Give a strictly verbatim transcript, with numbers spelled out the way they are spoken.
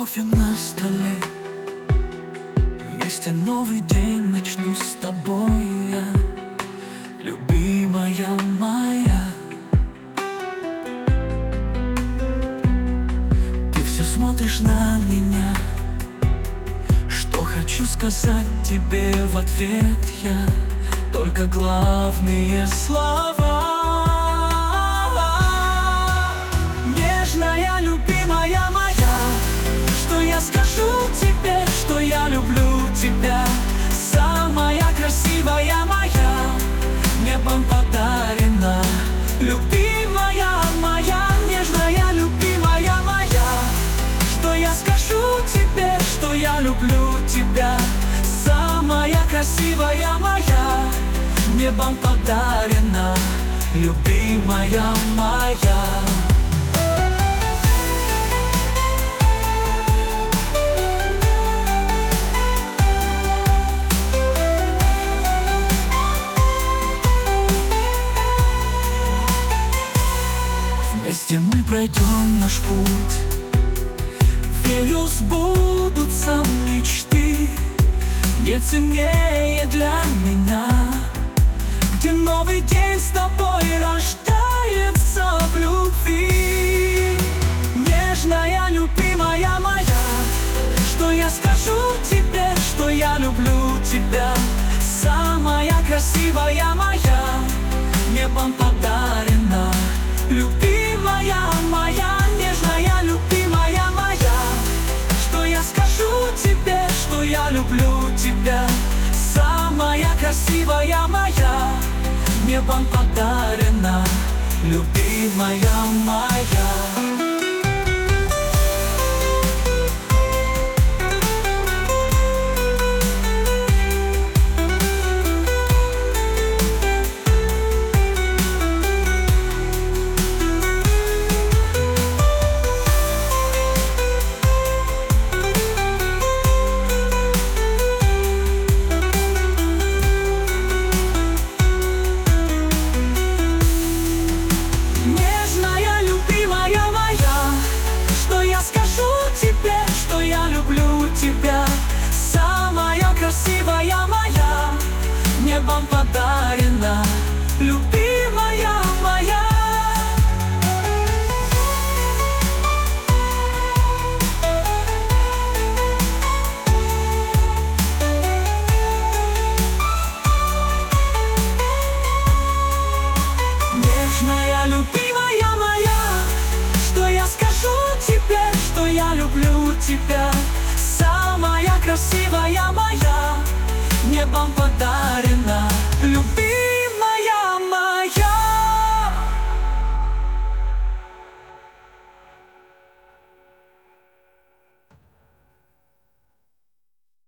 кофе на столе. Вместе новый день начну с тобой я, любимая моя. Ты все смотришь на меня, что хочу сказать тебе в ответ я, только главные слова. Нежная, любимая моя, что я скажу тебе, что я люблю тебя. Самая красивая моя, небом подарена. Любимая моя, нежная, любимая моя, что я скажу тебе, что я люблю тебя. Самая красивая моя, небом подарена. Любимая моя. Вместе мы пройдем наш путь, верю, сбудутся мечты. Нет ценнее для меня, где новый день с тобой рождается в любви. Нежная, любимая моя, что я скажу тебе, что я люблю тебя. Самая красивая моя, небом подарена. Любимая моя, нежная, любимая моя, что я скажу тебе, что я люблю тебя. Самая красивая моя, небом подарена. Любимая моя. Тебя, самая красивая моя, небом подарена. Любимая моя. Нежная, любимая моя, что я скажу тебе, что я люблю тебя.